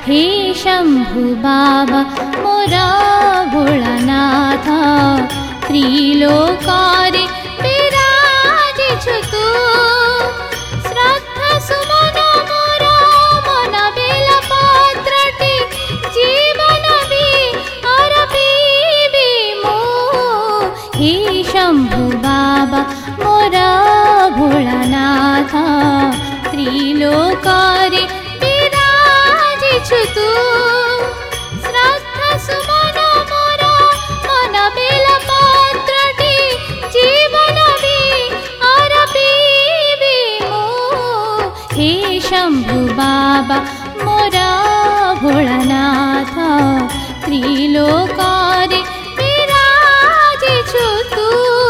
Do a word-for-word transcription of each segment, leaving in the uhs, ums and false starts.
हे शंभु बाबा मोरा भोलानाथ त्रिलोकारे विराजिछु तू श्रद्धा सुमन मोरा मन बेला पत्रटी जीवन भी अर्पिबी मु हे शंभु बाबा मोरा भोलानाथ त्रिलोकारे विराजिछु तू श्रद्धा सुमन मोरा मन बेला पत्रटी जीवन भी अर्पिबी मु हे शंभु बाबा मोरा भोलानाथ त्रिलोकारे विराजिछु तू।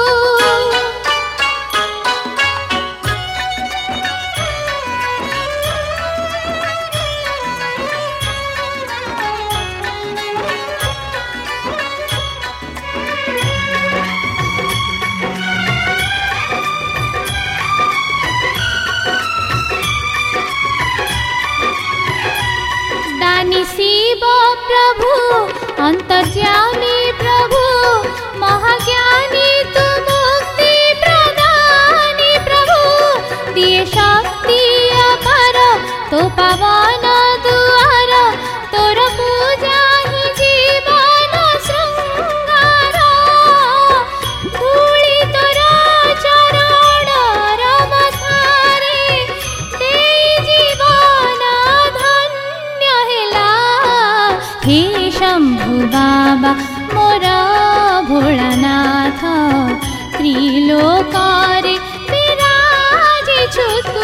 दानी शिव प्रभु अंतर्यामी प्रभु महाज्ञानी तू मुक्ति प्रदानी प्रभु दिए शक्ति अपार तो पावन दुआर तोर पूजा ही जीवन श्रृंगार धूली तोर चरण रमथारे दे जीवन धन्य हेला हे शंभु बाबा मोरा भोलानाथ त्रिलोकारे विराजिछु तू।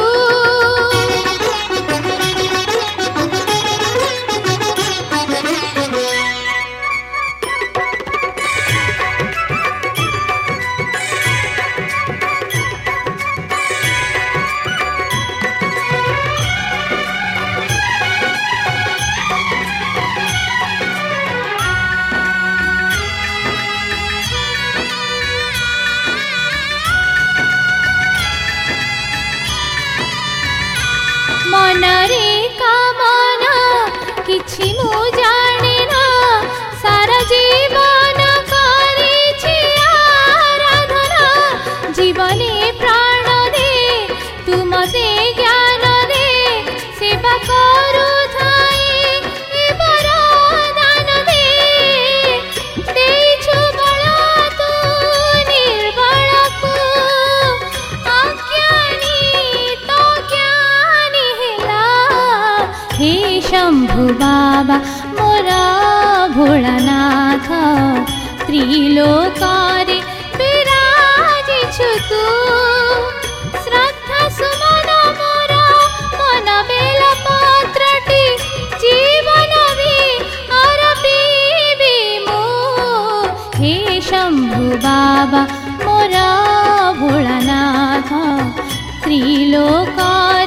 मनरे कामना किछि मु जाने ना सारा जीवन करिछि आराधना जीवने प्राण दे तू मते ज्ञान दे सेवा करू थाए ए वरदान दे देइछु बल तू निर्बल को अज्ञानी तो ज्ञानी हे शंभु बाबा मोरा भोलानाथ त्रिलोकारे विराजिछु तू श्रद्धा सुमन मोरा मन बेला पत्रटी जीवन भी अर्पिबी मु हे शंभु बाबा मोरा भोलानाथ त्रिलोकारे